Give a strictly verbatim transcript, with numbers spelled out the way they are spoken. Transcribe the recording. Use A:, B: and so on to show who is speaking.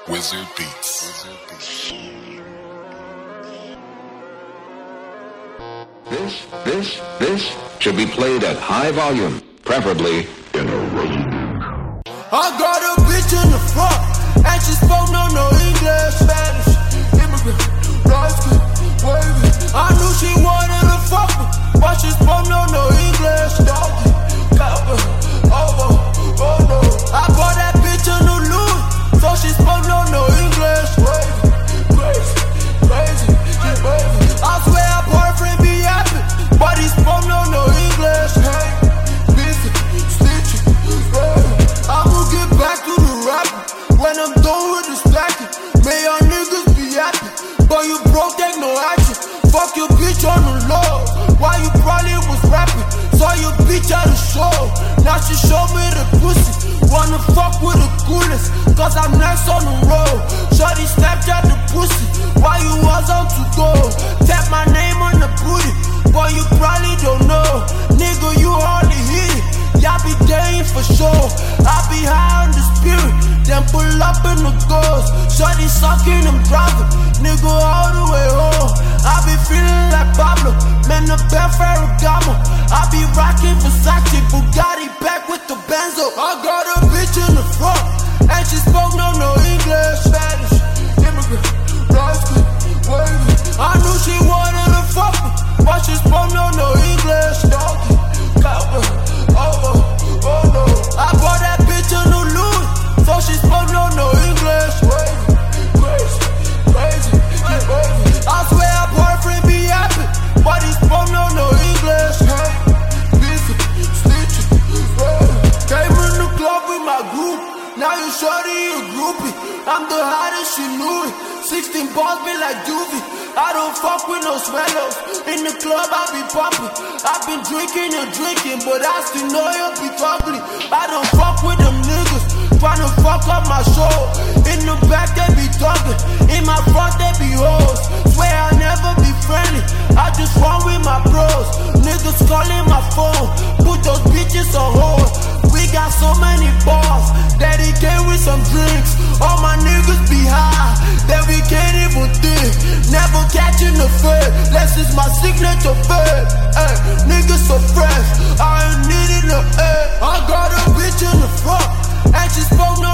A: Wizard Beats.
B: This, this, this should be played at high volume, preferably in a resonance.
C: I got a bitch in the front, and she spoke no, no English, Spanish, immigrant, light skin, wavy. I knew she wanted to fuck me, but she spoke no, no English, doggy, cowboy, oh, oh, oh no. I bought that bitch a new Louis, so she spoke no, no English, wavy, crazy, crazy, she wavy. I swear her boyfriend be happy, but he spoke no, no English, hey, busy, stitching, wavy. I'ma get back to the rapping when I'm done with the stacking. May y'all niggas be happy, but you broke, take no action. Fuck your bitch on the low, while you probably was rapping. Saw your bitch at the show, now she show me the pussy. Wanna fuck with the coolest, cause I'm next on the road. Shorty Snapchat the pussy, while you was on to go. Tap my name on the booty, boy you probably don't know. Nigga you hardly hit it, y'all be game for sure. I be high on the spirit, then pull up in the ghost. Shorty sucking and driving, nigga all the way home. I be feeling like Pablo, man the bad Ferragamo. I be rocking Versace, Bugatti back with the Benzo. I got a bitch in the front, and she spoke no, no English, Spanish, immigrant, light skin, wavy. I knew she wanted to fuck me, but she spoke no, no English, doggy, cowboy, oh, oh, oh no. I bought that bitch a new Louis, so she spoke no, no English, wavy, crazy, crazy, she wavy. I swear her boyfriend be happy, but he spoke no, no English, hey, busy, stitching, wavy. Came in the club with my group, now you shorty a groupie. I'm the hottest, she knew it, sixteen balls be like Juvie. I don't fuck with no swallows, in the club I be popping. I've been drinking and drinking, but I still know you'll be ugly. I don't fuck with them niggas, tryna fuck up my show. In the back they be talking, in my front they be hoes. Swear I never be friendly, I just run with my bros. Niggas calling my phone, put those bitches on hold. We got so many bars, that he came with some drinks. All my niggas be high, that we can't even think. Never catching the fed, less is my signature fed. Ay, niggas so fresh, I ain't needing no air. I got a bitch in the front, and she spoke no